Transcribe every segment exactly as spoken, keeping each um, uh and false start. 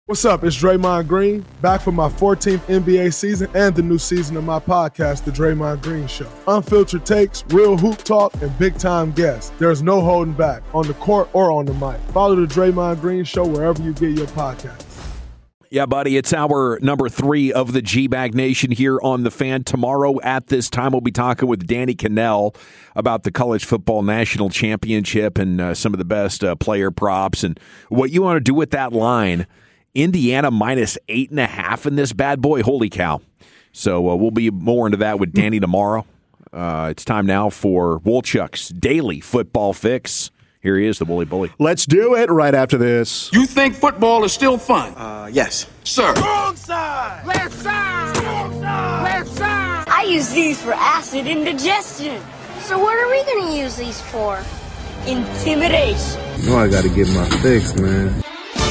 What's up? It's Draymond Green, back for my fourteenth N B A season and the new season of my podcast, The Draymond Green Show. Unfiltered takes, real hoop talk, and big-time guests. There's no holding back, on the court or on the mic. Follow The Draymond Green Show wherever you get your podcasts. Yeah, buddy, it's our number three of the G-Bag Nation here on The Fan. Tomorrow at this time, we'll be talking with Danny Kanell about the College Football National Championship and uh, some of the best uh, player props and what you want to do with that line. Indiana minus eight and a half in this bad boy. Holy cow. So uh, we'll be more into that with Danny tomorrow. Uh, it's time now for Wolchuk's Daily Football Fix. Here he is, the Wooly Bully. Let's do it right after this. You think football is still fun? Uh, yes. Sir. Wrong side! Left side! Wrong side! Left side! I use these for acid indigestion. So what are we going to use these for? Intimidation. You know I got to get my fix, man.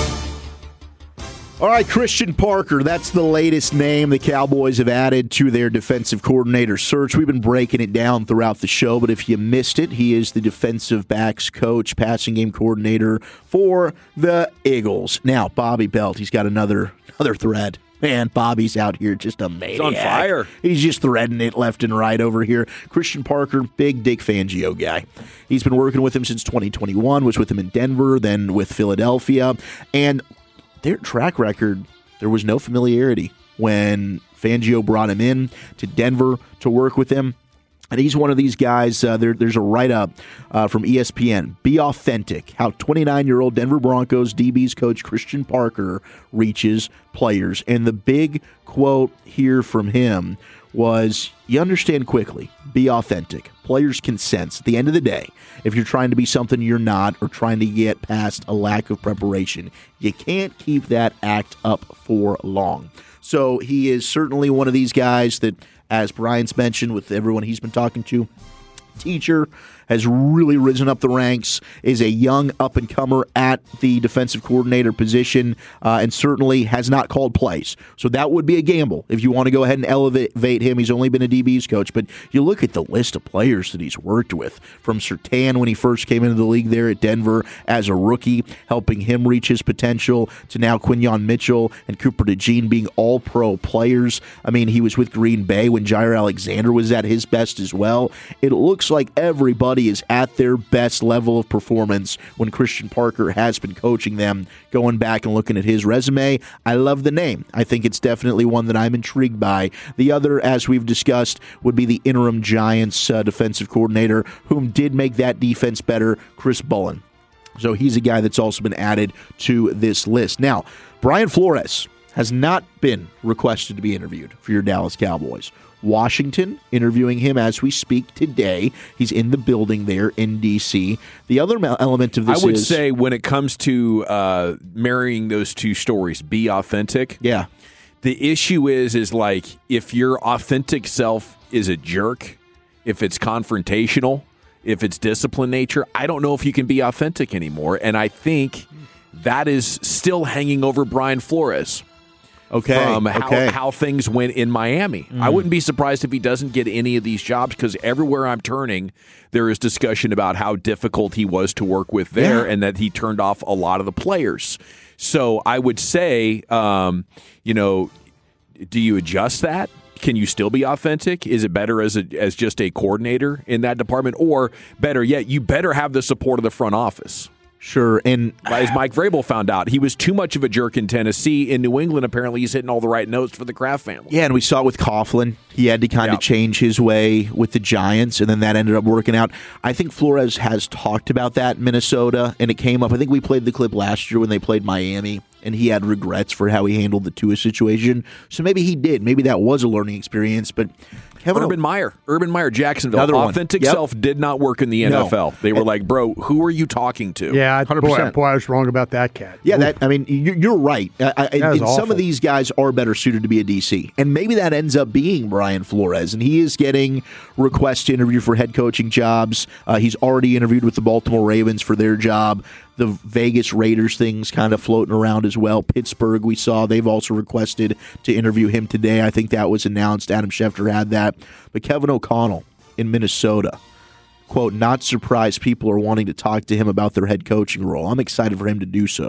All right, Christian Parker, that's the latest name the Cowboys have added to their defensive coordinator search. We've been breaking it down throughout the show, but if you missed it, he is the defensive backs coach, passing game coordinator for the Eagles. Now, Bobby Belt, he's got another another thread. Man, Bobby's out here just a maniac. He's on fire. He's just threading it left and right over here. Christian Parker, big Dick Fangio guy. He's been working with him since twenty twenty-one, was with him in Denver, then with Philadelphia, and their track record, there was no familiarity when Fangio brought him in to Denver to work with him. And he's one of these guys, uh, there, there's a write-up uh, from E S P N, Be Authentic, how twenty-nine-year-old Denver Broncos D B's coach Christian Parker reaches players. And the big quote here from him was, you understand quickly, be authentic. Players can sense. At the end of the day, if you're trying to be something you're not or trying to get past a lack of preparation, you can't keep that act up for long. So he is certainly one of these guys that, as Brian's mentioned with everyone he's been talking to, teacher, has really risen up the ranks, is a young up-and-comer at the defensive coordinator position, uh, and certainly has not called plays. So that would be a gamble if you want to go ahead and elevate him. He's only been a D B's coach, but you look at the list of players that he's worked with, from Surtain when he first came into the league there at Denver as a rookie, helping him reach his potential, to now Quinyon Mitchell and Cooper DeJean being all-pro players. I mean, he was with Green Bay when Jair Alexander was at his best as well. It looks like everybody is at their best level of performance when Christian Parker has been coaching them. Going back and looking at his resume, I love the name. I think it's definitely one that I'm intrigued by. The other, as we've discussed, would be the interim Giants uh, defensive coordinator, whom did make that defense better, Chris Bullen. So he's a guy that's also been added to this list. Now, Brian Flores has not been requested to be interviewed for your Dallas Cowboys. Washington interviewing him as we speak today. He's in the building there in D C. The other element of this I would is, say when it comes to uh, marrying those two stories, be authentic. Yeah. The issue is, is like if your authentic self is a jerk, if it's confrontational, if it's discipline nature, I don't know if you can be authentic anymore. And I think that is still hanging over Brian Flores. Okay. From how, okay. how things went in Miami. Mm. I wouldn't be surprised if he doesn't get any of these jobs, because everywhere I'm turning, there is discussion about how difficult he was to work with there, yeah. and that he turned off a lot of the players. So I would say, um, you know, do you adjust that? Can you still be authentic? Is it better as a, as just a coordinator in that department? Or better yet, you better have the support of the front office. Sure, and as Mike Vrabel found out, he was too much of a jerk in Tennessee. In New England, apparently, he's hitting all the right notes for the Kraft family. Yeah, and we saw it with Coughlin. He had to kind yeah. of change his way with the Giants, and then that ended up working out. I think Flores has talked about that in Minnesota, and it came up. I think we played the clip last year when they played Miami, and he had regrets for how he handled the Tua situation. So maybe he did. Maybe that was a learning experience, but Kevin Urban o- Meyer, Urban Meyer, Jacksonville. Another Authentic yep. self did not work in the N F L. No. They were like, bro, who are you talking to? Yeah, one hundred percent. Boy, boy, I was wrong about that cat. Yeah, that I mean, you're, you're right. I, I, and awful. some of these guys are better suited to be a D C, and maybe that ends up being Brian Flores, and he is getting requests to interview for head coaching jobs. Uh, he's already interviewed with the Baltimore Ravens for their job. The Vegas Raiders thing's kind of floating around as well. Pittsburgh, we saw, they've also requested to interview him today. I think that was announced. Adam Schefter had that. But Kevin O'Connell in Minnesota, quote, not surprised people are wanting to talk to him about their head coaching role. I'm excited for him to do so.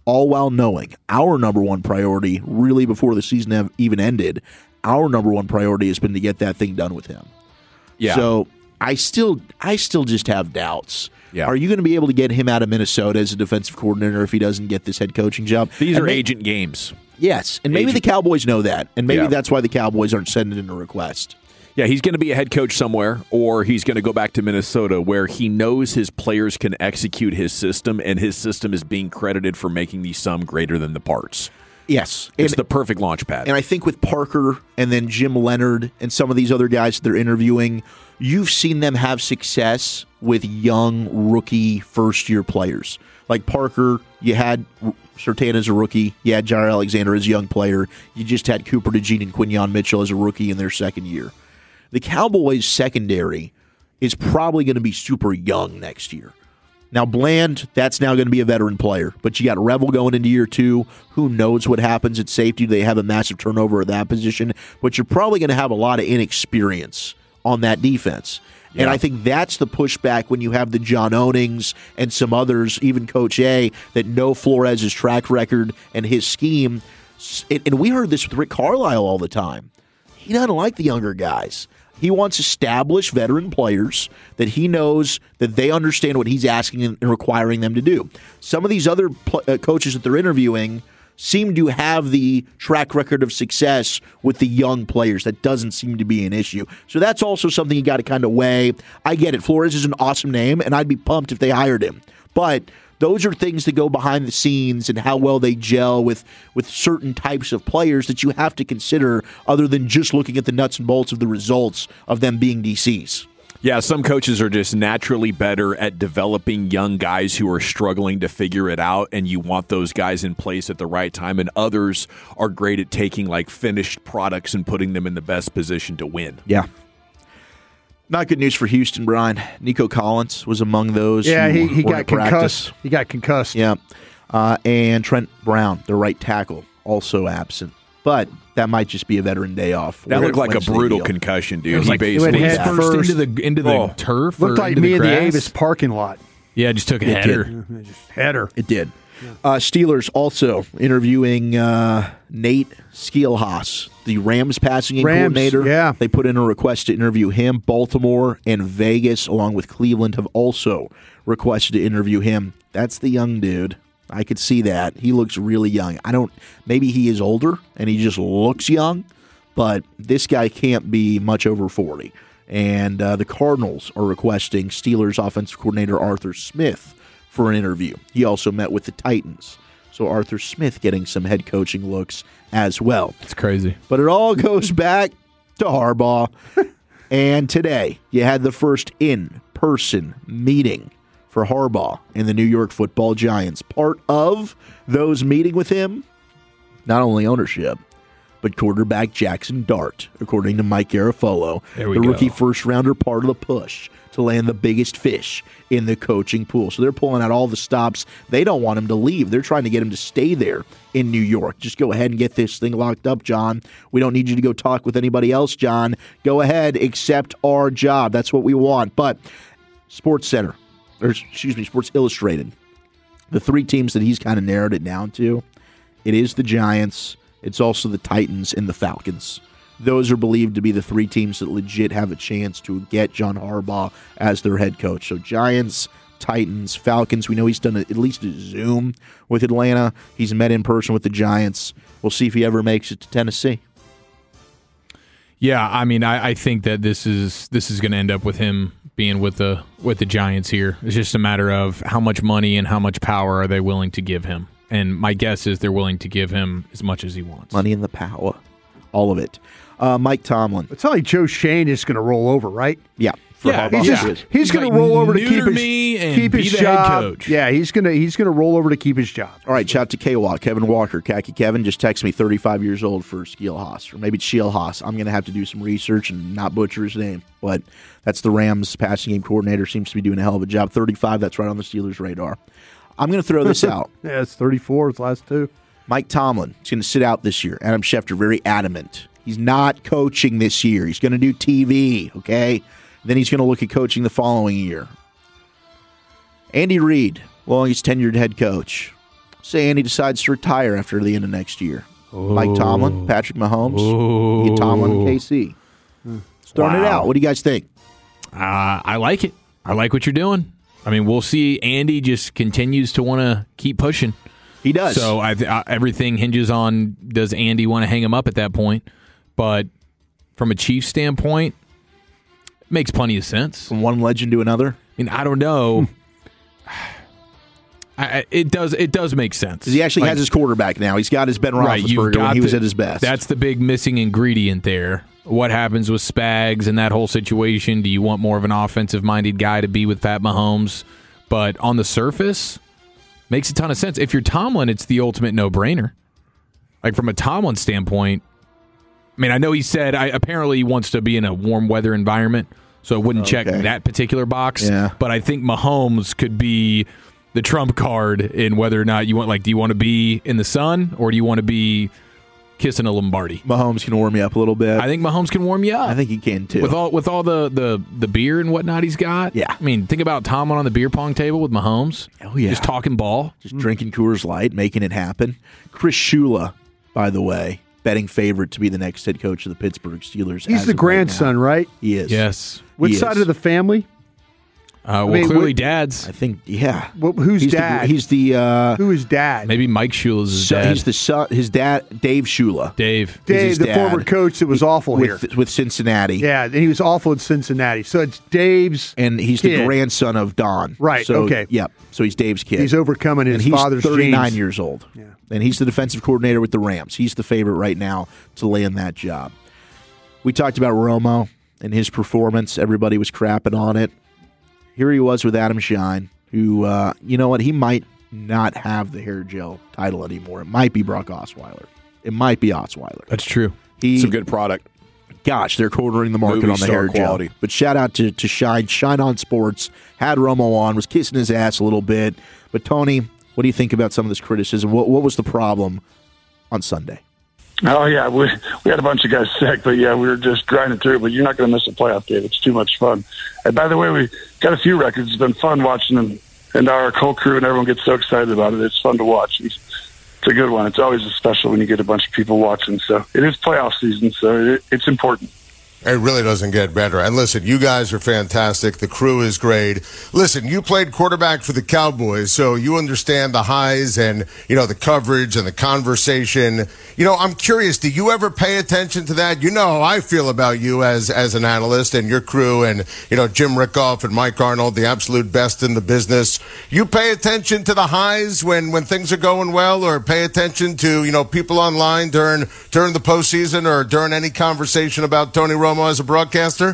all while knowing our number one priority, really before the season have even ended, our number one priority has been to get that thing done with him. Yeah. So I still, I still just have doubts. Yeah. Are you going to be able to get him out of Minnesota as a defensive coordinator if he doesn't get this head coaching job? These And are may- agent games. Yes, and maybe Agent- the Cowboys know that, and maybe Yeah. that's why the Cowboys aren't sending in a request. Yeah, he's going to be a head coach somewhere, or he's going to go back to Minnesota where he knows his players can execute his system, and his system is being credited for making the sum greater than the parts. Yes. It's And- the perfect launch pad. And I think with Parker and then Jim Leonard and some of these other guys that they're interviewing, you've seen them have success with young, rookie, first-year players. Like Parker, you had Surtain as a rookie. You had Jair Alexander as a young player. You just had Cooper DeJean and Quinyon Mitchell as a rookie in their second year. The Cowboys' secondary is probably going to be super young next year. Now, Bland, that's now going to be a veteran player. But you got Revel going into year two. Who knows what happens at safety? Do they have a massive turnover at that position? But you're probably going to have a lot of inexperience on that defense. And Yeah. I think that's the pushback when you have the John Onings and some others, even Coach A, that know Flores' track record and his scheme. And and we heard this with Rick Carlisle all the time. He doesn't like the younger guys. He wants established veteran players that he knows that they understand what he's asking and requiring them to do. Some of these other pl- uh, coaches that they're interviewing seem to have the track record of success with the young players. That doesn't seem to be an issue. So that's also something you got to kind of weigh. I get it. Flores is an awesome name, and I'd be pumped if they hired him. But those are things that go behind the scenes and how well they gel with, with certain types of players that you have to consider other than just looking at the nuts and bolts of the results of them being D Cs. Yeah, some coaches are just naturally better at developing young guys who are struggling to figure it out, and you want those guys in place at the right time, and others are great at taking like finished products and putting them in the best position to win. Yeah. Not good news for Houston, Brian. Nico Collins was among those. Yeah, who he, he weren't got at practice. concussed. He got concussed. Yeah. Uh, and Trent Brown, the right tackle, also absent. But that might just be a veteran day off. That looked like a Wednesday brutal deal. concussion, dude. It was He like it basically went head head first, first. into the into the Oh. turf. Looked or like into me the in the grass. Avis parking lot. Yeah, just took a It header. did. Just header. It did. Uh, Steelers also interviewing uh, Nate Skielhaas, the Rams passing game Rams, coordinator. yeah. They put in a request to interview him. Baltimore and Vegas, along with Cleveland, have also requested to interview him. That's the young dude. I could see that. He looks really young. I don't. Maybe he is older and he just looks young, but this guy can't be much over forty. And uh, the Cardinals are requesting Steelers offensive coordinator Arthur Smith for an interview. He also met with the Titans. So Arthur Smith getting some head coaching looks as well. It's crazy. But it all goes back to Harbaugh. And today, you had the first in-person meeting for Harbaugh and the New York Football Giants. Part of those meeting with him, not only ownership, but quarterback Jackson Dart, according to Mike Garafolo, There we the go. rookie first-rounder, part of the push to land the biggest fish in the coaching pool. So they're pulling out all the stops. They don't want him to leave. They're trying to get him to stay there in New York. Just go ahead and get this thing locked up, John. We don't need you to go talk with anybody else, John. Go ahead, accept our job. That's what we want. But Sports Center, or excuse me, Sports Illustrated, the three teams that he's kind of narrowed it down to, it is the Giants, it's also the Titans and the Falcons. Those are believed to be the three teams that legit have a chance to get John Harbaugh as their head coach. So Giants, Titans, Falcons. We know he's done a, at least a Zoom with Atlanta. He's met in person with the Giants. We'll see if he ever makes it to Tennessee. Yeah, I mean, I, I think that this is this is going to end up with him being with the with the Giants here. It's just a matter of how much money and how much power are they willing to give him. And my guess is they're willing to give him as much as he wants. Money and the power. All of it. Uh, Mike Tomlin. It's not like Joe Shane is going to roll over, right? Yeah. For Yeah, Harbaugh. He's Yeah. just He is. he's, He's going like, to roll over to keep neuter his me and keep be his the head job. coach. Yeah, he's going to he's going to roll over to keep his job. All right, shout out to K-Walk, Kevin Walker, Khaki Kevin, just text me thirty-five years old for Skielhaas, or maybe it's Shielhaas. I'm going to have to do some research and not butcher his name, but that's the Rams passing game coordinator, seems to be doing a hell of a job. thirty-five, that's right on the Steelers' radar. I'm going to throw this out. Yeah, it's thirty-four. It's last two. Mike Tomlin is going to sit out this year. Adam Schefter, very adamant. He's not coaching this year. He's going to do T V, okay? Then he's going to look at coaching the following year. Andy Reid, longest tenured head coach. say Andy decides to retire after the end of next year. Ooh. Mike Tomlin, Patrick Mahomes, Ooh. you get Tomlin, K C. Starting wow. it out. What do you guys think? Uh, I like it. I like what you're doing. I mean, we'll see. Andy just continues to want to keep pushing. He does. So I th- I, everything hinges on, does Andy want to hang him up at that point? But from a Chiefs standpoint, it makes plenty of sense. From one legend to another? I mean, I don't know. I, it does It does make sense. He actually like, has his quarterback now. He's got his Ben right, Roethlisberger when he the, was at his best. That's the big missing ingredient there. What happens with Spags and that whole situation? Do you want more of an offensive-minded guy to be with Pat Mahomes? But on the surface, makes a ton of sense. If you're Tomlin, it's the ultimate no-brainer. Like from a Tomlin standpoint, I mean, I know he said I, apparently he wants to be in a warm weather environment, so it wouldn't okay. check that particular box. Yeah. But I think Mahomes could be the trump card in whether or not you want, like, do you want to be in the sun or do you want to be kissing a Lombardi? Mahomes can warm you up a little bit. I think Mahomes can warm you up. I think he can too. With all with all the, the, the beer and whatnot he's got. Yeah. I mean, think about Tomlin on the beer pong table with Mahomes. Oh, yeah. Just talking ball. Just mm. drinking Coors Light, making it happen. Chris Shula, by the way, betting favorite to be the next head coach of the Pittsburgh Steelers. He's the grandson, right, right? He is. Yes. Which he side is. of the family? Uh, well, I mean, clearly what, Dad's. I think, yeah. Well, who's he's dad? The, he's the. Uh, Who is dad? Maybe Mike Shula's his so, dad. He's the son. His dad, Dave Shula. Dave. Dave, the dad. former coach that was awful with, here with Cincinnati. Yeah, and he was awful at Cincinnati. So it's Dave's, and he's kid. the grandson of Don. Right. So, okay. Yep. So he's Dave's kid. He's overcoming his and he's father's thirty-nine genes. years old. Yeah. And he's the defensive coordinator with the Rams. He's the favorite right now to land that job. We talked about Romo and his performance. Everybody was crapping on it. Here he was with Adam Shine, who, uh, you know what, he might not have the hair gel title anymore. It might be Brock Osweiler. It might be Osweiler. That's true. He, it's a good product. Gosh, they're cornering the market Movie on the hair quality. gel. But shout out to, to Shine. Shine on Sports. Had Romo on, was kissing his ass a little bit. But, Tony, what do you think about some of this criticism? What, what was the problem on Sunday? Oh, yeah, we we had a bunch of guys sick, but, yeah, we were just grinding through. But you're not going to miss a playoff game. It's too much fun. And, by the way, we got a few records. It's been fun watching them, and our whole crew and everyone gets so excited about it. It's fun to watch. It's, it's a good one. It's always special when you get a bunch of people watching. So it is playoff season, so it, it's important. It really doesn't get better. And listen, you guys are fantastic. The crew is great. Listen, you played quarterback for the Cowboys, so you understand the highs and, you know, the coverage and the conversation. You know, I'm curious, do you ever pay attention to that? You know how I feel about you as as an analyst and your crew and, you know, Jim Rickoff and Mike Arnold, the absolute best in the business. You pay attention to the highs when, when things are going well, or pay attention to, you know, people online during during the postseason or during any conversation about Tony Romo as a broadcaster?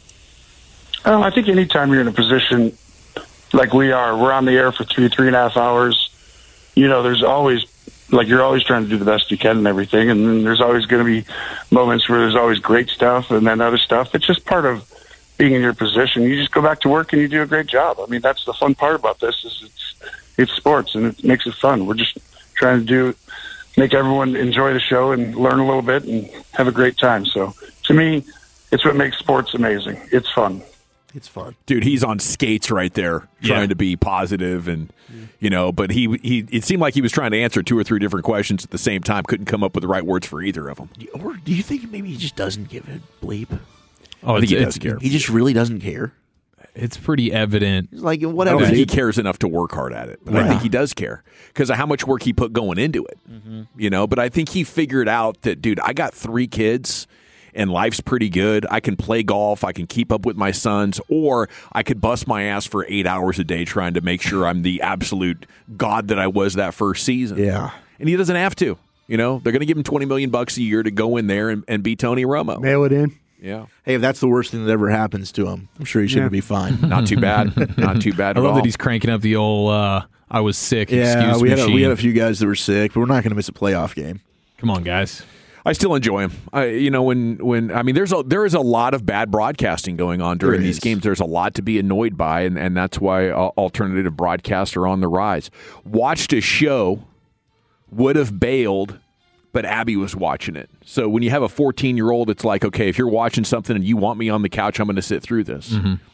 Oh, I think anytime you're in a position like we are, we're on the air for three, three and a half hours, you know, there's always, like, you're always trying to do the best you can and everything, and then there's always going to be moments where there's always great stuff and then other stuff. It's just part of being in your position. You just go back to work and you do a great job. I mean, that's the fun part about this is it's, it's sports, and it makes it fun. We're just trying to do make everyone enjoy the show and learn a little bit and have a great time. So, to me, it's what makes sports amazing. It's fun. It's fun. Dude, he's on skates right there trying yeah. to be positive and, you know, but he, he it seemed like he was trying to answer two or three different questions at the same time, couldn't come up with the right words for either of them. Or do you think maybe he just doesn't give a bleep? Oh, I think he it's, does care. He just really doesn't care. It's pretty evident. He's like, I whatever. don't think he dude. cares enough to work hard at it. But Right. I think he does care because of how much work he put going into it. Mm-hmm. You know, but I think he figured out that, dude, I got three kids and life's pretty good. I can play golf. I can keep up with my sons, or I could bust my ass for eight hours a day trying to make sure I'm the absolute god that I was that first season. Yeah. And he doesn't have to. You know, they're going to give him twenty million bucks a year to go in there and, and be Tony Romo. Mail it in. Yeah. Hey, if that's the worst thing that ever happens to him, I'm sure he shouldn't Yeah. be fine. Not too bad. Not too bad I at love all. that he's cranking up the old uh, I was sick Yeah, excuse we had, a, machine. we had a few guys that were sick, but we're not going to miss a playoff game. Come on, guys. I still enjoy him. I, you know, when, when I mean, there's a there is a lot of bad broadcasting going on during There these is. games. There's a lot to be annoyed by, and, and that's why uh, alternative broadcasts are on the rise. Watched a show, would have bailed, but Abby was watching it. So when you have a fourteen-year-old, it's like, okay, if you're watching something and you want me on the couch, I'm going to sit through this. Mm-hmm.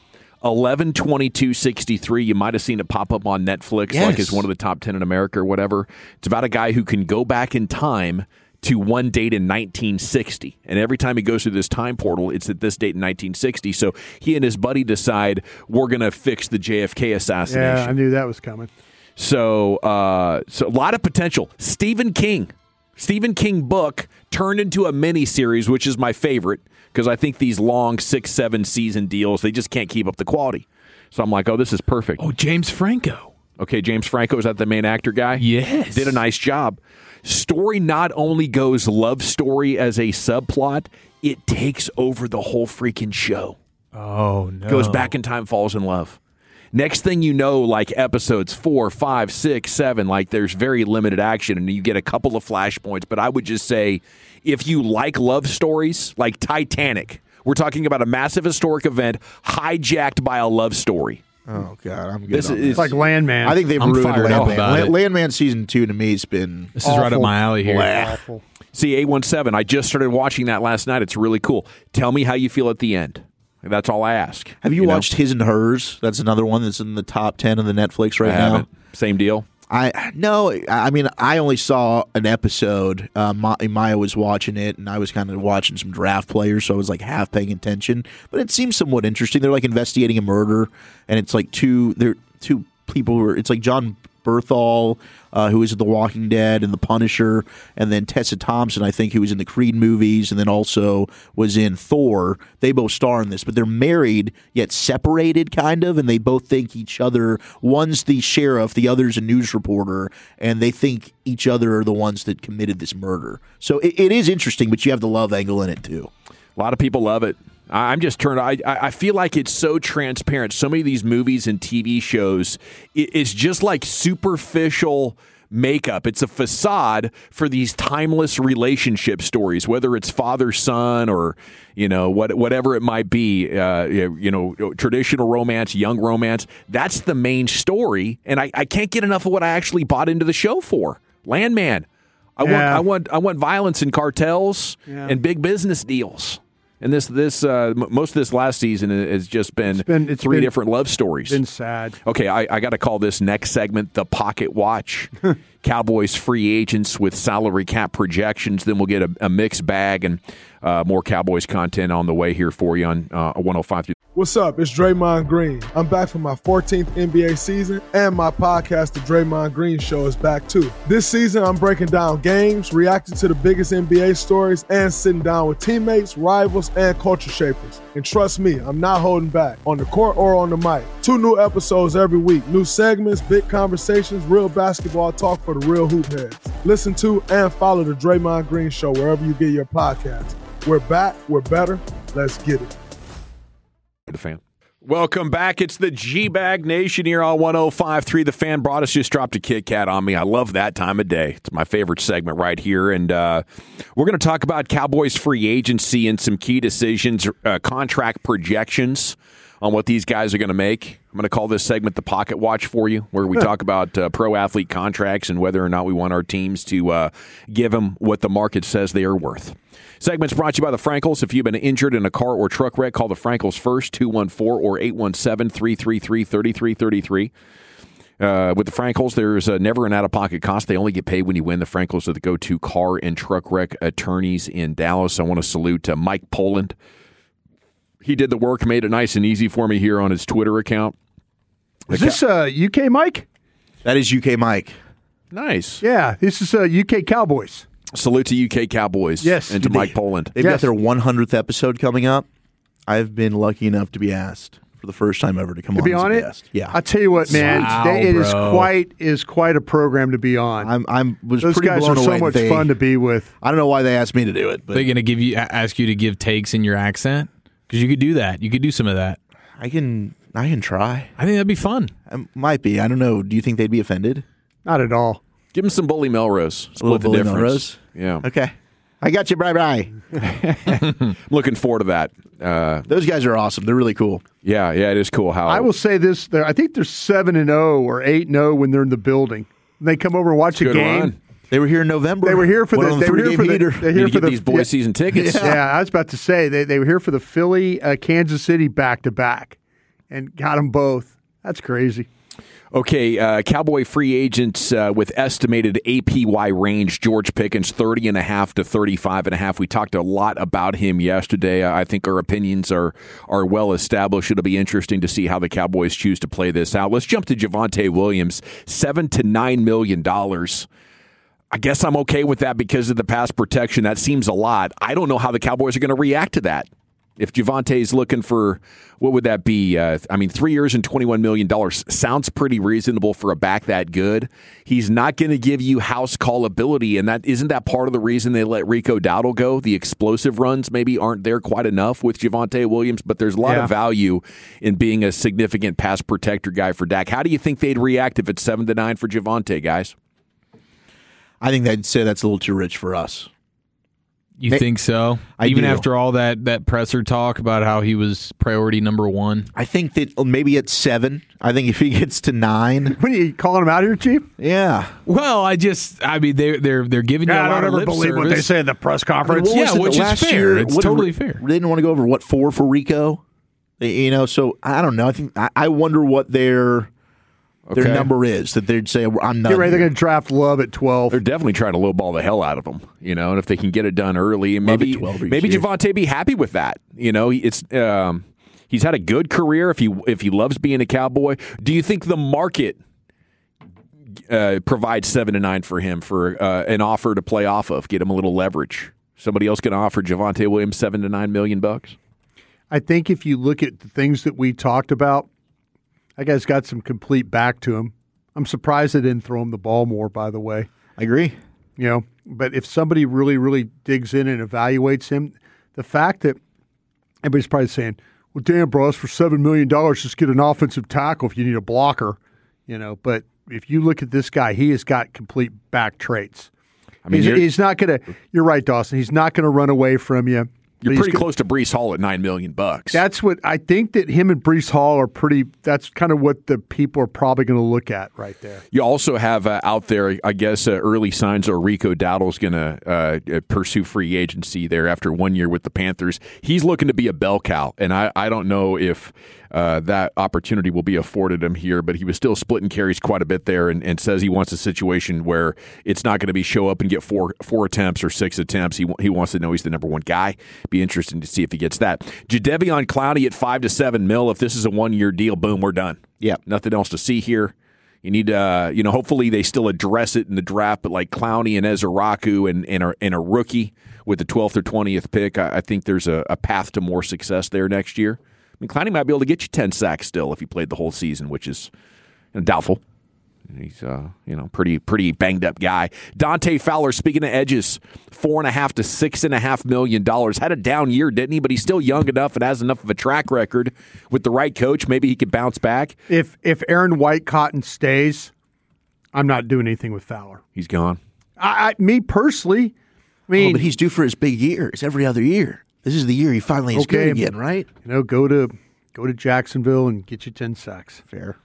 eleven twenty-two sixty-three. You might have seen it pop up on Netflix, Yes. like it's one of the top ten in America or whatever. It's about a guy who can go back in time to one date in nineteen sixty. And every time he goes through this time portal, it's at this date in nineteen sixty. So he and his buddy decide, we're going to fix the J F K assassination. Yeah, I knew that was coming. So, uh, so a lot of potential. Stephen King. Stephen King book turned into a mini-series, which is my favorite, because I think these long six, seven season deals, they just can't keep up the quality. So I'm like, oh, this is perfect. Oh, James Franco. Okay, James Franco, is that the main actor guy? Yes. Did a nice job. Story not only goes love story as a subplot, it takes over the whole freaking show. Oh, no. Goes back in time, falls in love. Next thing you know, like episodes four, five, six, seven, like there's very limited action and you get a couple of flashpoints. But I would just say if you like love stories, like Titanic, we're talking about a massive historic event hijacked by a love story. Oh, God, I'm good This on is- this. It's like Landman. I think they've I'm ruined fired up Landman. about La- it. Landman season two to me has been This is right up Awful. my alley here. Blah. awful. See, eight one seven, I just started watching that last night. It's really cool. Tell me how you feel at the end. That's all I ask. Have you, know? watched His and Hers? That's another one that's in the top ten of the Netflix right I now. haven't. Same deal. I no, I mean I only saw an episode. Uh, Ma- Maya was watching it, and I was kind of watching some draft players, so I was like half paying attention. But it seems somewhat interesting. They're like investigating a murder, and it's like two they're two people who are. It's like John Berthal, uh, who was in The Walking Dead and The Punisher, and then Tessa Thompson, I think, who was in the Creed movies, and then also was in Thor. They both star in this, but they're married yet separated, kind of, and they both think each other. One's the sheriff, the other's a news reporter, and they think each other are the ones that committed this murder. So it, it is interesting, but you have the love angle in it too. A lot of people love it. I- I'm just turned. I I feel like it's so transparent. So many of these movies and T V shows, it, it's just like superficial makeup. It's a facade for these timeless relationship stories, whether it's father son or you know what whatever it might be. Uh, you know, traditional romance, young romance. That's the main story, and I, I can't get enough of what I actually bought into the show for. Landman. I want Yeah. I want I want violence and cartels Yeah. and big business deals. And this, this, uh, m- most of this last season has just been, It's been- it's three been- different love stories. Been sad. Okay, I, I got to call this next segment the Pocket Watch. Cowboys free agents with salary cap projections. Then we'll get a, a mixed bag and uh, more Cowboys content on the way here for you on uh, one oh five. What's up? It's Draymond Green. I'm back for my fourteenth N B A season, and my podcast, The Draymond Green Show, is back too. This season, I'm breaking down games, reacting to the biggest N B A stories, and sitting down with teammates, rivals, and culture shapers. And trust me, I'm not holding back, on the court or on the mic. Two new episodes every week, new segments, big conversations, real basketball talk for the real hoop heads. Listen to and follow The Draymond Green Show wherever you get your podcasts. We're back, we're better, let's get it. The Fan. Welcome back. It's the G-Bag Nation here on one oh five point three. The Fan brought us, just dropped a Kit Kat on me. I love that time of day. It's my favorite segment right here. And uh, we're going to talk about Cowboys free agency and some key decisions, uh, contract projections on what these guys are going to make. I'm going to call this segment the Pocket Watch for you, where we talk about uh, pro athlete contracts and whether or not we want our teams to uh, give them what the market says they are worth. Segment's brought to you by the Frankels. If you've been injured in a car or truck wreck, call the Frankels first, two one four or eight one seven, three three three, three three three three. Uh, with the Frankels, there's uh, never an out-of-pocket cost. They only get paid when you win. The Frankels are the go-to car and truck wreck attorneys in Dallas. I want to salute uh, Mike Poland. He did the work, made it nice and easy for me here on his Twitter account. Is this uh, U K Mike? That is U K Mike. Nice. Yeah, this is uh, U K Cowboys. Salute to U K Cowboys. Yes, and to they- Mike Poland. They've Yes. got their one hundredth episode coming up. I've been lucky enough to be asked for the first time ever to come To on be as on a it? guest. Yeah, I tell you what, man, Wow, they, it is bro. quite is quite a program to be on. I'm I'm was Those pretty guys blown are so away. much They- fun to be with. I don't know why they asked me to do it, but They're going to give you a- ask you to give takes in your accent because you could do that. You could do some of that. I can I can try. I think that'd be fun. I might be. I don't know. Do you think they'd be offended? Not at all. Give him some Bully Melrose. A little Split the Bully difference. Melrose? Yeah. Okay, I got you. Bye bye. Looking forward to that. Uh, Those guys are awesome. They're really cool. yeah, yeah, it is cool how I will say this: they're- I think they're seven and zero or eight and zero when they're in the building. They come over and watch a good game. run. They were here in November. They were here for Went the. on They were here three-game for the. heater. They're Need here to for get the these boys yeah, season tickets. Yeah, I was about to say they, they were here for the Philly, uh, Kansas City back to back. and got them both. That's crazy. Okay, uh, Cowboy free agents uh, with estimated A P Y range, George Pickens, thirty and a half to thirty-five and a half. We talked a lot about him yesterday. I think our opinions are are well established. It'll be interesting to see how the Cowboys choose to play this out. Let's jump to Javonte Williams, seven to nine million dollars. I guess I'm okay with that because of the pass protection. That seems a lot. I don't know how the Cowboys are going to react to that. If Javonte's looking for, what would that be? Uh, I mean, three years and twenty-one million dollars sounds pretty reasonable for a back that good. He's not going to give you house call ability, and that isn't that part of the reason they let Rico Dowdle go? The explosive runs maybe aren't there quite enough with Javonte Williams, but there's a lot yeah. of value in being a significant pass protector guy for Dak. How do you think they'd react if it's seven to nine for Javonte, guys? I think they'd say that's a little too rich for us. You May- think so? I Even do. after all that, that presser talk about how he was priority number one? I think that maybe at seven. I think if he gets to nine. What are you calling him out here, Chief? Yeah. Well, I just, I mean, they're they're they're giving you Yeah, a I lot don't of ever lip believe service. what they say at the press conference. I mean, what Yeah, was it, which the is last fair. year, It's what did- totally fair. They didn't want to go over, what, four for Rico? You know, so I don't know. I think I, I wonder what their their Okay. number is that they'd say, I'm not. Get ready, they're going to draft Love at twelve. They're definitely trying to lowball the hell out of him, you know, and if they can get it done early, and Love maybe at twelve each maybe year. Javonte be happy with that. You know, it's um, he's had a good career if he if he loves being a Cowboy. Do you think the market uh, provides seven to nine for him for uh, an offer to play off of, get him a little leverage? Somebody else going to offer Javonte Williams seven to nine million bucks? I think if you look at the things that we talked about, that guy's got some complete back to him. I'm surprised they didn't throw him the ball more, by the way. I agree. You know, but if somebody really, really digs in and evaluates him, the fact that everybody's probably saying, well, damn, bro, it's for seven million dollars, just get an offensive tackle if you need a blocker, you know. But if you look at this guy, he has got complete back traits. I mean, he's, you're- he's not going to, you're right, Dawson, he's not going to run away from you. You're But he's pretty go- close to Breece Hall at nine million bucks. That's what I think that him and Breece Hall are pretty. That's kind of what the people are probably going to look at right there. You also have uh, out there, I guess, uh, early signs of Rico Dowdle's going to uh, pursue free agency there after one year with the Panthers. He's looking to be a bell cow, and I, I don't know if uh, that opportunity will be afforded him here, but he was still splitting carries quite a bit there and, and says he wants a situation where it's not going to be show up and get four four attempts or six attempts. He, he wants to know he's the number one guy. Be interesting to see if he gets that. Jadeveon Clowney at five to seven mil. If this is a one-year deal, boom, we're done. Yeah. Nothing else to see here. You need to, uh, you know, hopefully they still address it in the draft, but like Clowney and Ezra Raku and, and, a, and a rookie with the twelfth or twentieth pick, I, I think there's a, a path to more success there next year. I mean, Clowney might be able to get you ten sacks still if he played the whole season, which is you know, doubtful. He's, uh, you know, pretty pretty banged up guy. Dante Fowler, speaking of edges, four and a half to six and a half million dollars. Had a down year, didn't he? But he's still young enough and has enough of a track record with the right coach. Maybe he could bounce back. If if Aaron White Cotton stays, I'm not doing anything with Fowler. He's gone. I, I me personally, I mean, Oh, but he's due for his big year. It's every other year. This is the year he finally is Okay, good again, right? you know, go to go to Jacksonville and get you ten sacks. Fair.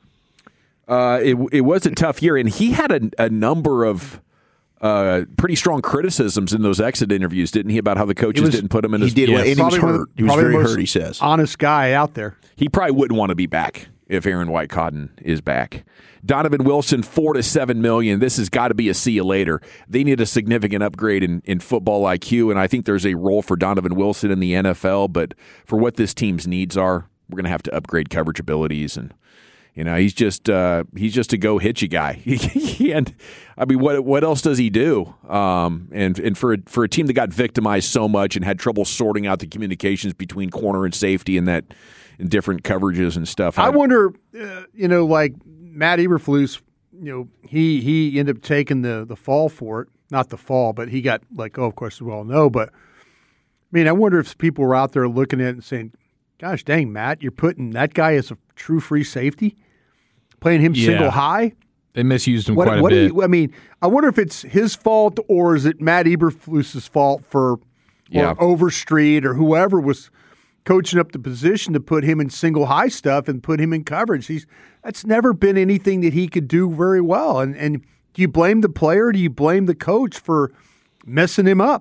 Uh, it it was a tough year, and he had a, a number of uh, pretty strong criticisms in those exit interviews, didn't he? About how the coaches was- didn't put him in. He his, did, Yes. well, and he was Probably one of hurt. the- He was probably very the most hurt, he says. Honest guy out there. He probably wouldn't want to be back if Aaron White Cotton is back. Donovan Wilson, four to seven million. This has got to be a see you later. They need a significant upgrade in, in football I Q, and I think there's a role for Donovan Wilson in the N F L. But for what this team's needs are, we're going to have to upgrade coverage abilities, and you know he's just uh, he's just a go hit you guy. And I mean, what what else does he do? Um, and and for a, for a team that got victimized so much and had trouble sorting out the communications between corner and safety and that in different coverages and stuff, I wonder, uh, you know, like Matt Eberflus, you know, he he ended up taking the the fall for it. Not the fall, but he got like, oh, of course, we all know. But I mean, I wonder if people were out there looking at it and saying, "Gosh, dang, Matt, you're putting that guy as a true free safety, playing him Yeah. single high." They misused him What, quite a what do bit. you, I mean, I wonder if it's his fault or is it Matt Eberflus's fault for, or Yeah. Overstreet or whoever was coaching up the position to put him in single high stuff and put him in coverage. He's that's never been anything that he could do very well. And and do you blame the player? Or do you blame the coach for messing him up?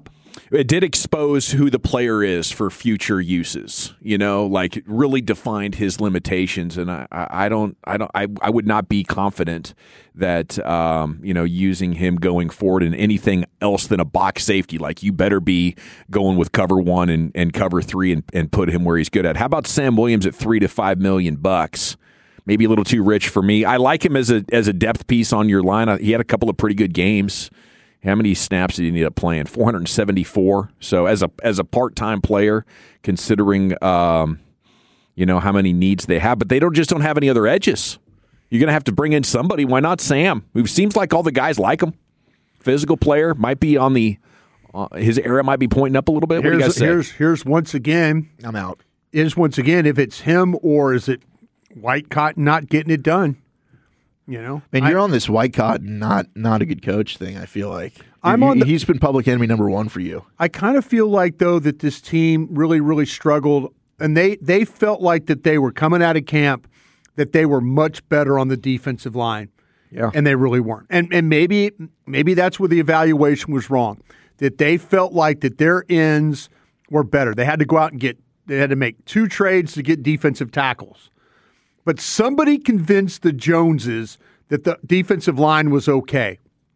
it did expose who the player is for future uses. You know, like it really defined his limitations, and I, I, I don't, I don't, I, I would not be confident that um, you know using him going forward in anything else than a box safety. Like you better be going with cover one and, and cover three and, and put him where he's good at. How about Sam Williams at three to five million bucks? Maybe a little too rich for me. I like him as a as a depth piece on your line. He had a couple of pretty good games. How many snaps did he end up playing? four hundred seventy-four. So as a as a part-time player, considering um, you know how many needs they have, but they don't just don't have any other edges. You're going to have to bring in somebody. Why not Sam? It seems like all the guys like him. Physical player, might be on the uh, his era might be pointing up a little bit. What here's, do you guys say? Here's here's once again. I'm out. Is once again if it's him or is it White Cotton not getting it done? You know, and you're I, on this White Cotton, not not a good coach thing. I feel like I'm you, on. The, he's been public enemy number one for you. I kind of feel like though that this team really, really struggled, and they they felt like that they were coming out of camp, that they were much better on the defensive line. Yeah, and they really weren't. And and maybe maybe that's where the evaluation was wrong. That they felt like that their ends were better. They had to go out and get. They had to make two trades to get defensive tackles. But somebody convinced the Joneses that the defensive line was okay.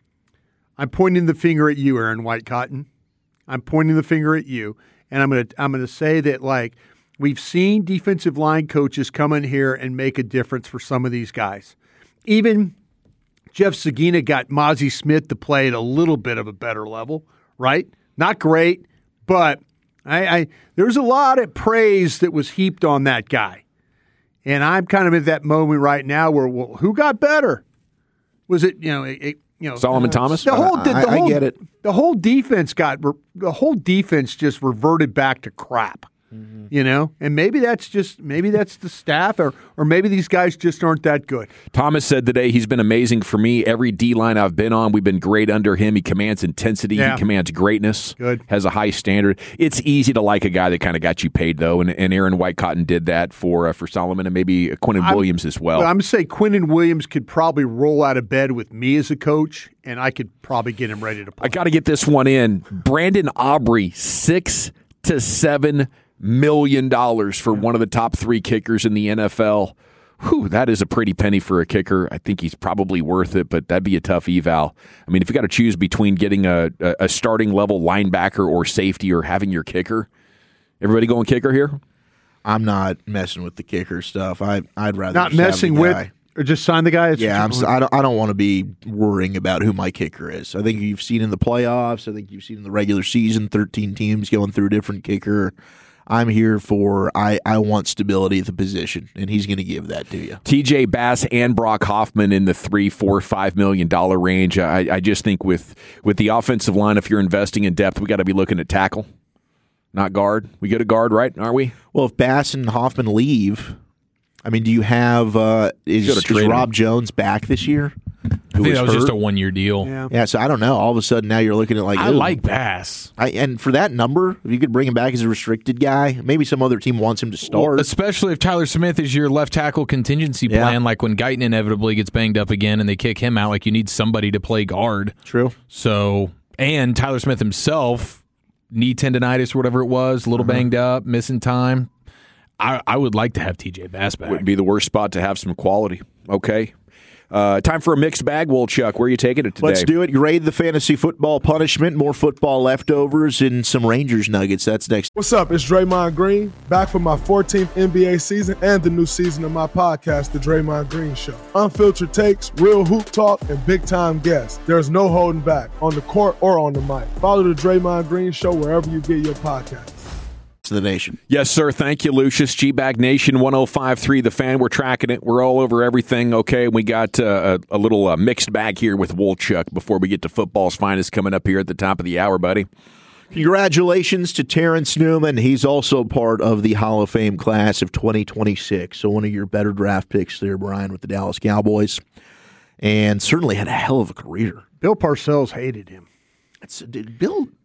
I'm pointing the finger at you, Aaron White Cotton. I'm pointing the finger at you, and I'm going to I'm going to say that like we've seen defensive line coaches come in here and make a difference for some of these guys. Even Jeff Sagina got Mozzie Smith to play at a little bit of a better level, right? Not great, but I, I there's a lot of praise that was heaped on that guy. And I'm kind of at that moment right now where, well, who got better? Was it, you know, it, you know, Solomon uh, Thomas? The whole, the, the I, whole, I get it. The whole defense got the whole defense just reverted back to crap. Mm-hmm. You know, and maybe that's just maybe that's the staff, or or maybe these guys just aren't that good. Thomas said today he's been amazing for me. Every D line I've been on, we've been great under him. He commands intensity. Yeah. He commands greatness. Good. Has a high standard. It's easy to like a guy that kind of got you paid though, and, and Aaron White Cotton did that for uh, for Solomon and maybe Quinnen I'm, Williams as well. well I'm going to say Quinnen Williams could probably roll out of bed with me as a coach, and I could probably get him ready to play. I got to get this one in. Brandon Aubrey, six to seven. Million dollars for one of the top three kickers in the N F L. Whew, that is a pretty penny for a kicker. I think he's probably worth it, but that'd be a tough eval. I mean, if you got to choose between getting a, a starting level linebacker or safety or having your kicker, everybody going kicker here? I'm not messing with the kicker stuff. I I'd rather not just messing have the with guy. Or just sign the guy. It's yeah, I'm, I don't. I don't want to be worrying about who my kicker is. I think you've seen in the playoffs. I think you've seen in the regular season, thirteen teams going through a different kicker. I'm here for I, I want stability at the position, and he's going to give that to you. T J Bass and Brock Hoffman in the three, four, five million dollar range. I, I just think with with the offensive line, if you're investing in depth, we got to be looking at tackle, not guard. We get a guard, right? Aren't we? Well, if Bass and Hoffman leave, I mean, do you have uh, is, is Rob him. Jones back this year? I think that was hurt? just a one year deal. Yeah. yeah, so I don't know. All of a sudden, now you're looking at like I ooh. like Bass. I, and for that number, if you could bring him back as a restricted guy, maybe some other team wants him to start. Well, especially if Tyler Smith is your left tackle contingency yeah. plan, like when Guyton inevitably gets banged up again and they kick him out, like you need somebody to play guard. True. So, and Tyler Smith himself, knee tendonitis or whatever it was, a little uh-huh. banged up, missing time. I, I would like to have T J Bass back. Wouldn't be the worst spot to have some quality. Okay. Uh, time for a mixed bag, Wolchuk. Where are you taking it today? Let's do it. Grade the fantasy football punishment, more football leftovers, and some Rangers nuggets. That's next. What's up? It's Draymond Green, back for my fourteenth N B A season and the new season of my podcast, The Draymond Green Show. Unfiltered takes, real hoop talk, and big-time guests. There's no holding back, on the court or on the mic. Follow The Draymond Green Show wherever you get your podcasts. To the nation. Yes, sir. Thank you, Lucius. G-Bag Nation one oh five point three, The Fan. We're tracking it. We're all over everything. Okay, we got uh, a, a little uh, mixed bag here with Wolchuk before we get to football's finest coming up here at the top of the hour, buddy. Congratulations to Terrence Newman. He's also part of the Hall of Fame class of twenty twenty-six. So one of your better draft picks there, Brian, with the Dallas Cowboys. And certainly had a hell of a career. Bill Parcells hated him. It's, did Bill...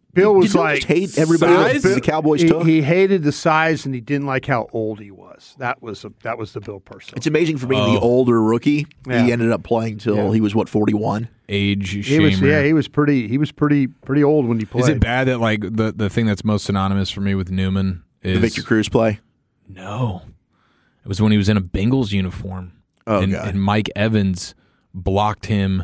Bill was Did Bill like just hate everybody else the Cowboys he, took? He hated the size and he didn't like how old he was. That was a, that was the Bill person. It's amazing for being Oh. the older rookie. Yeah. He ended up playing till Yeah. he was what forty-one. Age He shamer. was yeah, he was pretty he was pretty pretty old when he played. Is it bad that like the the thing that's most synonymous for me with Newman is The Victor Cruz play. No, it was when he was in a Bengals uniform. Oh, and, God. and Mike Evans blocked him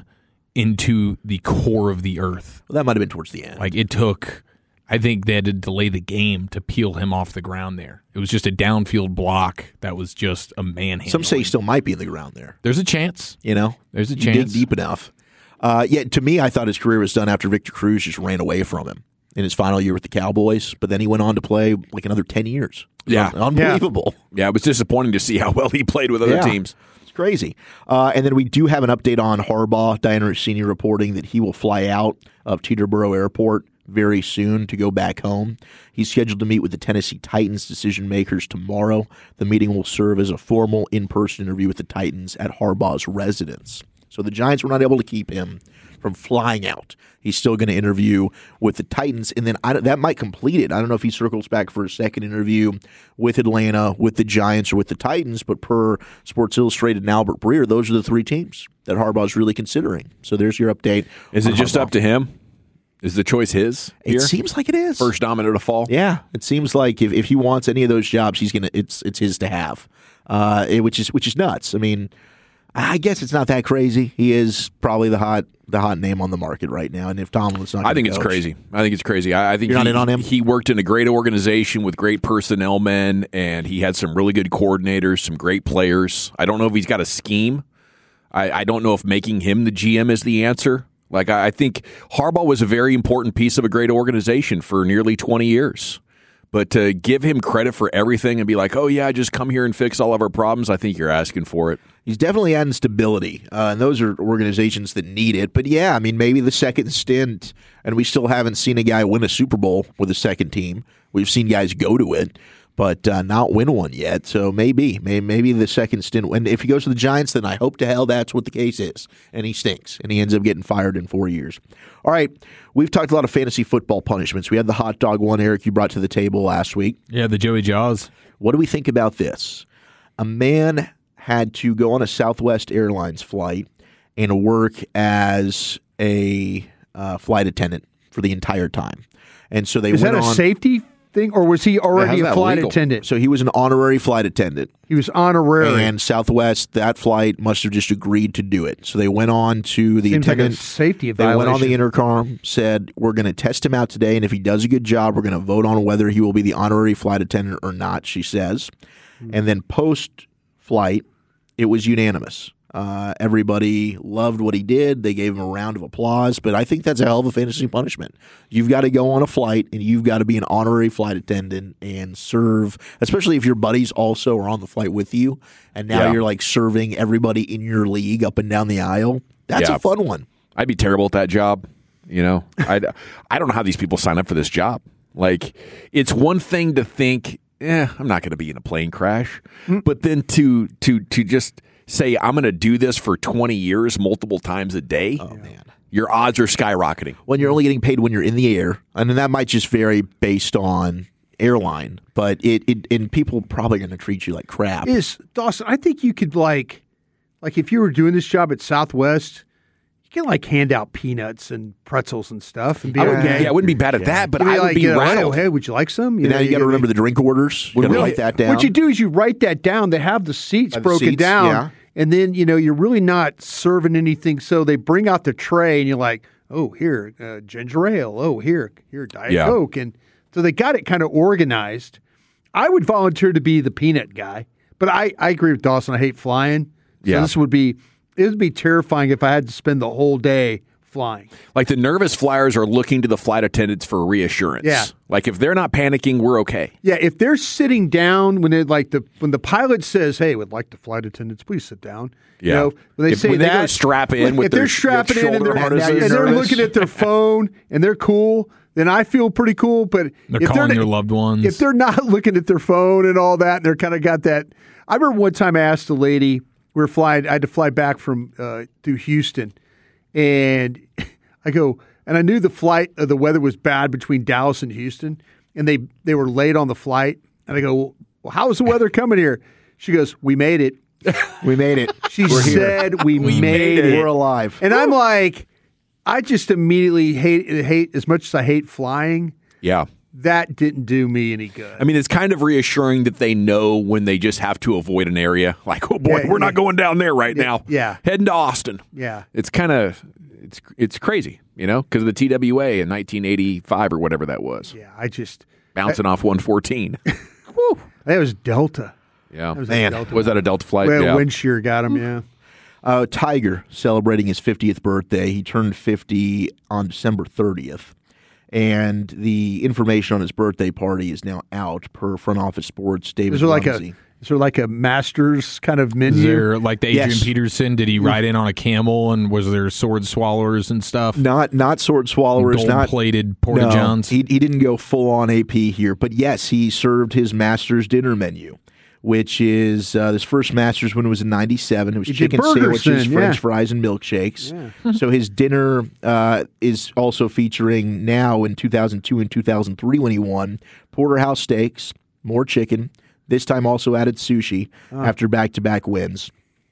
into the core of the earth. Well, that might have been towards the end. Like it took, I think they had to delay the game to peel him off the ground there. It was just a downfield block that was just a manhandle. Some say he still might be in the ground there. There's a chance. You know, There's a You dig chance. deep enough. Uh, yeah, to me, I thought his career was done after Victor Cruz just ran away from him in his final year with the Cowboys. But then he went on to play like another ten years. It was Yeah. un- unbelievable. Yeah, it was disappointing to see how well he played with other Yeah. teams. It's crazy. Uh, and then we do have an update on Harbaugh. Diana Senior reporting that he will fly out of Teterboro Airport very soon to go back home. He's scheduled to meet with the Tennessee Titans decision makers tomorrow. The meeting will serve as a formal in-person interview with the Titans at Harbaugh's residence. So the Giants were not able to keep him from flying out. He's still going to interview with the Titans, and then I, that might complete it. I don't know if he circles back for a second interview with Atlanta, with the Giants, or with the Titans, but per Sports Illustrated and Albert Breer, those are the three teams that Harbaugh's really considering. So there's your update. Is it on just Harbaugh. up to him? Is the choice his? Here? It seems like it is. First domino to fall. Yeah, it seems like if, if he wants any of those jobs, he's gonna it's it's his to have, uh, it- which is which is nuts. I mean, I guess it's not that crazy. He is probably the hot the hot name on the market right now, and if Tomlin's not, I think gonna it's coach- crazy. I think it's crazy. I, I think You're he, not in on him? He worked in a great organization with great personnel men, and he had some really good coordinators, some great players. I don't know if he's got a scheme. I, I don't know if making him the G M is the answer. Like I, I think Harbaugh was a very important piece of a great organization for nearly twenty years. But to give him credit for everything and be like, oh, yeah, just come here and fix all of our problems, I think you're asking for it. He's definitely adding stability, uh, and those are organizations that need it. But yeah, I mean, maybe the second stint, and we still haven't seen a guy win a Super Bowl with a second team. We've seen guys go to it, but uh, not win one yet. So maybe, maybe, maybe the second stint. And if he goes to the Giants, then I hope to hell that's what the case is. And he stinks, and he ends up getting fired in four years. All right, we've talked a lot of fantasy football punishments. We had the hot dog one, Eric, you brought to the table last week. Yeah, the Joey Jaws. What do we think about this? A man had to go on a Southwest Airlines flight and work as a uh, flight attendant for the entire time. And so they Is went that a on, safety thing, or was he already how's a that flight legal? attendant? So he was an honorary flight attendant. He was honorary. And Southwest, that flight must have just agreed to do it. So they went on to the Seems like a attendant. safety They went on the violation. intercom, said, we're going to test him out today, and if he does a good job, we're going to vote on whether he will be the honorary flight attendant or not, she says. And then post-flight, it was unanimous. Uh, everybody loved what he did. They gave him a round of applause, but I think that's a hell of a fantasy punishment. You've got to go on a flight, and you've got to be an honorary flight attendant and serve, especially if your buddies also are on the flight with you, and now Yeah. you're like serving everybody in your league up and down the aisle. That's Yeah. a fun one. I'd be terrible at that job. You know, I I don't know how these people sign up for this job. Like, it's one thing to think, eh, I'm not going to be in a plane crash, but then to to to just say I'm going to do this for twenty years, multiple times a day. Oh man. Your odds are skyrocketing. When you're only getting paid when you're in the air, and then that might just vary based on airline, but it, it and people probably going to treat you like crap. Is Dawson? I think you could like, like if you were doing this job at Southwest, you can like hand out peanuts and pretzels and stuff and be I would, okay. yeah, I wouldn't be bad at that, but You'd I would like, be you know, rattled. Hey, hey, would you like some? And now you got to remember the drink orders. You got to Really, write that down. What you do is you write that down. They have the seats Have the broken seats, down, yeah. and then you know you're really not serving anything. So they bring out the tray, and you're like, "Oh, here, uh, ginger ale. Oh, here, here, Diet Yeah. Coke." And so they got it kind of organized. I would volunteer to be the peanut guy, but I, I agree with Dawson. I hate flying. So Yeah. this would be it would be terrifying if I had to spend the whole day flying. Like the nervous flyers are looking to the flight attendants for reassurance. Yeah. Like if they're not panicking, we're okay. Yeah, if they're sitting down when they like the when the pilot says, "Hey, would like the flight attendants please sit down." You Yeah. know, when they If- say when they that, go strap in like, with if they're their- strapping their in and shoulder they're, harnesses. and they're Nervous. looking at their phone and they're cool, then I feel pretty cool. But They're if calling they're, their loved ones. if they're not looking at their phone and all that, and they're kind of got that. I remember one time I asked a lady, we were flying, I had to fly back from uh, to Houston, and I go, and I knew the flight, uh, the weather was bad between Dallas and Houston, and they, they were late on the flight. And I go, well, how is the weather coming here? She goes, we made it. We made it. She We're said here. we, we made, made it. it. We're alive. And I'm like, I just immediately hate hate as much as I hate flying. Yeah. That didn't do me any good. I mean, it's kind of reassuring that they know when they just have to avoid an area. Like, oh boy, Yeah, we're yeah. not going down there right Yeah, now. yeah. Heading to Austin. Yeah. It's kind of it's it's crazy, you know, because of the T W A in nineteen eighty-five or whatever that was. Yeah, I just bouncing I, off one fourteen. Woo, that was Delta. Yeah, that was man, Delta. was that a Delta flight? Well, yeah. wind shear got him. Yeah. Uh, Tiger celebrating his fiftieth birthday. He turned fifty on December thirtieth. And the information on his birthday party is now out per Front Office Sports. David Is there like Rumsey. a is there like a Masters kind of menu? Is there like the Adrian Yes. Peterson? Did he ride in on a camel? And was there sword swallowers and stuff? Not not sword swallowers, Gold not plated porta no, johns. He he didn't go full on A P here, but yes, he served his Masters dinner menu, which is uh, his first Masters win was in ninety-seven. It was He did chicken burgers sandwiches, then, French yeah. fries, and milkshakes. So his dinner uh, is also featuring now in two thousand two and two thousand three when he won porterhouse steaks, more chicken. This time also added sushi after back-to-back wins.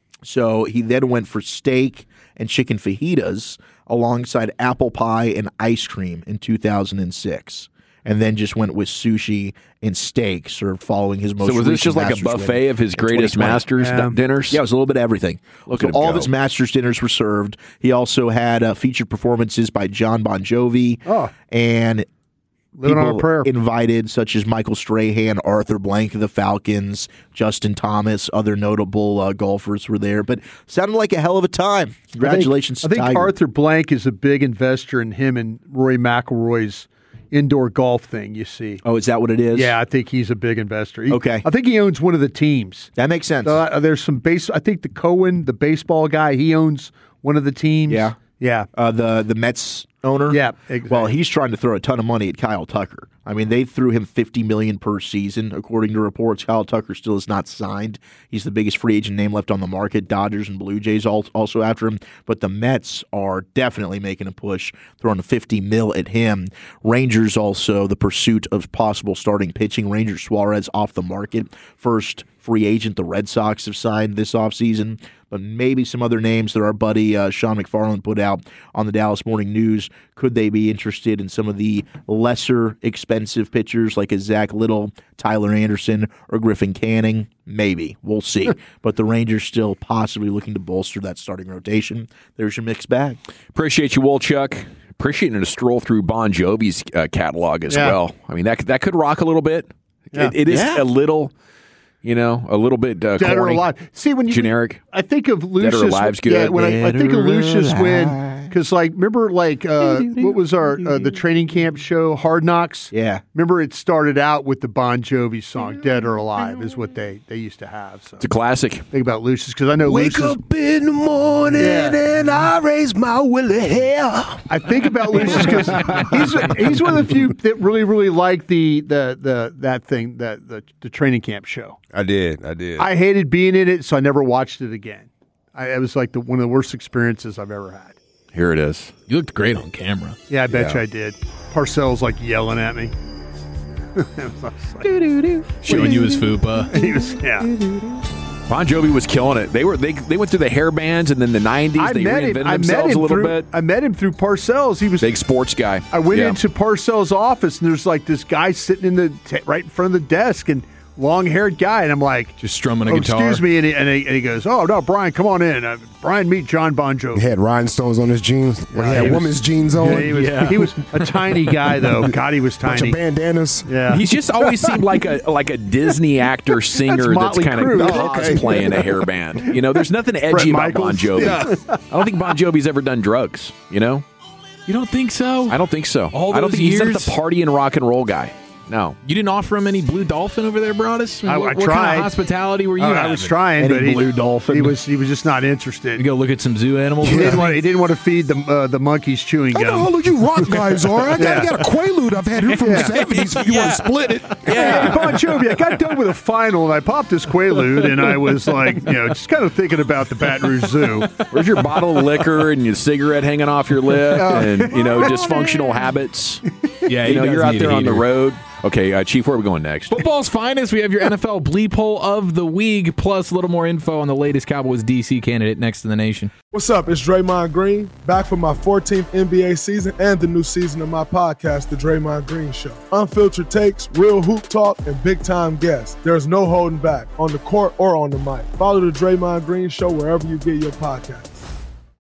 So he then went for steak and chicken fajitas alongside apple pie and ice cream in two thousand six. And then just went with sushi and steak served following his most So was this recent just like a Masters buffet win of his in greatest twenty twenty. Masters Yeah. d- dinners? Yeah, it was a little bit of everything. Look so at him all go. of his Masters dinners were served. He also had uh, featured performances by John Bon Jovi Oh. and Living on a people prayer. invited, such as Michael Strahan, Arthur Blank of the Falcons, Justin Thomas, other notable uh, golfers were there. But sounded like a hell of a time. Congratulations I think, to I think Tiger. Arthur Blank is a big investor in him and Rory McIlroy's indoor golf thing, you see. Oh, is that what it is? Yeah, I think he's a big investor. He- Okay. I think he owns one of the teams. That makes sense. So, uh, there's some base. I think the Cohen, the baseball guy, he owns one of the teams. Yeah. Yeah. Uh, the the Mets owner. Yeah, exactly. Well, he's trying to throw a ton of money at Kyle Tucker. I mean, they threw him fifty million dollars per season, according to reports. Kyle Tucker still is not signed. He's the biggest free agent name left on the market. Dodgers and Blue Jays al- also after him, but the Mets are definitely making a push, throwing fifty mil at him. Rangers also the pursuit of possible starting pitching. Rangers Suarez off the market. First free agent the Red Sox have signed this offseason. But maybe some other names that our buddy uh, Sean McFarland put out on the Dallas Morning News. Could they be interested in some of the lesser expensive pitchers like a Zach Little, Tyler Anderson, or Griffin Canning? Maybe. We'll see. But the Rangers still possibly looking to bolster that starting rotation. There's your mixed bag. Appreciate you, Wolchuk. Appreciating a stroll through Bon Jovi's uh, catalog as Yeah. well. I mean, that that could rock a little bit. Yeah. It, it is Yeah. a little, you know, a little bit uh, Dead or corny. alive. See, when you Generic. I think of Lucius. Alive's good. Yeah, when I, I Dead think of or Lucius when alive. because like remember like uh, what was our uh, the training camp show Hard Knocks? Yeah. Remember it started out with the Bon Jovi song "Dead or Alive" is what they they used to have. So It's a classic. think about Lucius because I know Wake Lucius. up in the morning Yeah. and I raise my willy hair. I think about Lucius because he's he's one of the few that really really like the the the that thing that the the training camp show. I did, I did. I hated being in it, so I never watched it again. I, it was like the, one of the worst experiences I've ever had. Here it is. You looked great on camera. Yeah, I bet Yeah. you I did. Parcells like yelling at me. I was like- Showing you his fupa. he was yeah. Bon Jovi was killing it. They were they they went through the hair bands and then the nineties. I They met him. reinvented I met themselves him a little through. bit. I met him through Parcells. He was. Big sports guy. I went Yeah. into Parcells' office and there's like this guy sitting in the t- right in front of the desk and long haired guy and I'm like, Just strumming a oh, guitar. excuse me, and he, and, he, and he goes, oh no, Brian, come on in. Uh, Brian, meet John Bon Jovi. He had rhinestones on his jeans. Well, he Yeah, had he was- women's jeans on. Yeah, he was. He was a tiny guy though. God, he was bunch tiny. of bandanas. Yeah. He's just always seemed like a like a Disney actor singer That's that's, Motley kind of Crue. Oh, okay. cosplaying a hair band. You know, there's nothing Bret edgy about Bon Michaels. Jovi. Yeah. I don't think Bon Jovi's ever done drugs. You know, You don't think so? I don't think so. All I don't those think he's years? not the party and rock and roll guy. No. You didn't offer him any Blue Dolphin over there, Broadus? I, I what, tried. What kind of hospitality were you uh, having? I was trying, Any but he, Blue Dolphin. he was he was just not interested. You go look at some zoo animals? He didn't want. He didn't want to feed the uh, the monkeys chewing I know gum. all of you rock guys are. I got, Yeah. I got a Quaalude I've had here from Yeah. the seventies if you want to split it. Hey, Bon Jovi, I got done with a final, and I popped this Quaalude, and I was like, you know, just kind of thinking about the Baton Rouge Zoo. Where's your bottle of liquor and your cigarette hanging off your lip and, you know, dysfunctional habits? Yeah, You he know, does you're out need a there on the heater. road. Okay, uh, Chief, where are we going next? Football's finest. We have your N F L bleep hole of the week, plus a little more info on the latest Cowboys D C candidate next to the nation. What's up? It's Draymond Green, back for my fourteenth N B A season and the new season of my podcast, The Draymond Green Show. Unfiltered takes, real hoop talk, and big-time guests. There's no holding back, on the court or on the mic. Follow The Draymond Green Show wherever you get your podcast.